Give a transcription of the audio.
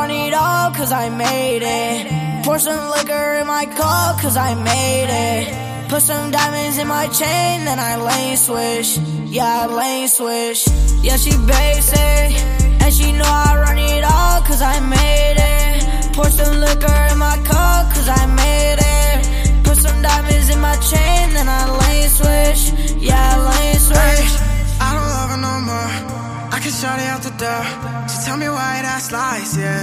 run it all cause I made it. Pour some liquor in my cup cause I made it. Put some diamonds in my chain, then I lane switch. Yeah, I lane switch. Yeah, she basic, and she know I run it all cause I made it. Pour some liquor in my cup cause I made it. Put some diamonds in my chain, then I lane switch. Yeah, I lane switch. I don't love her no more. I can shut it out the door. So tell me why that slice, yeah.